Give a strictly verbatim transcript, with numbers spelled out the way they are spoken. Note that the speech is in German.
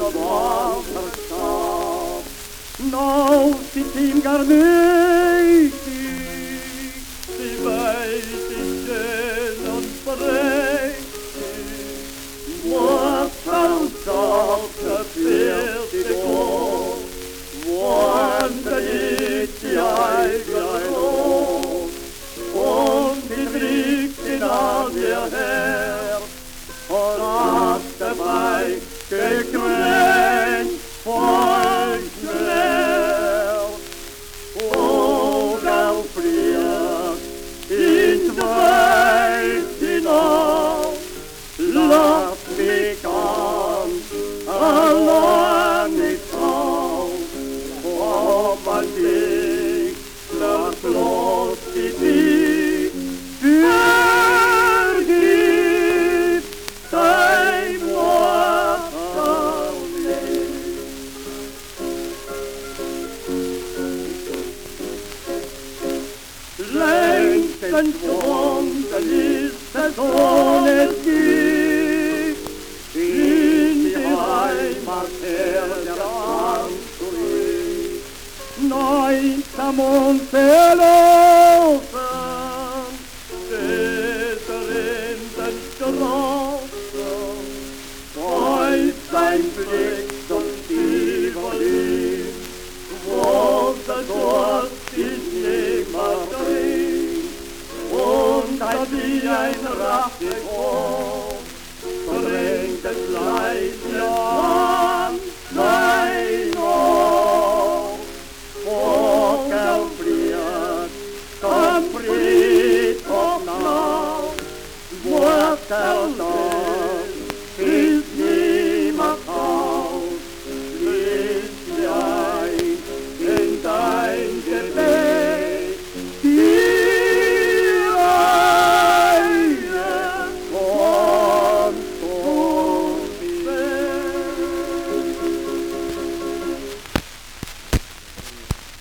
war verstarb. Nou zit ihm gar mächtig, sie weiß ich schön und prächtig. Was verstarb der vierte Gott, wanda gick die eigene Lohn, und die trägt ihn an ihr Herr, und hat dabei gekränkt feucht mehr. Vogel fliegt ins Weit hinaus, lass mich an, allein nicht aus, ob man dich, lass los die dich, vergib, sei längstens Wunder ist es ohne dich, in die Heimat her der Hand zurück. Neunsam und verlost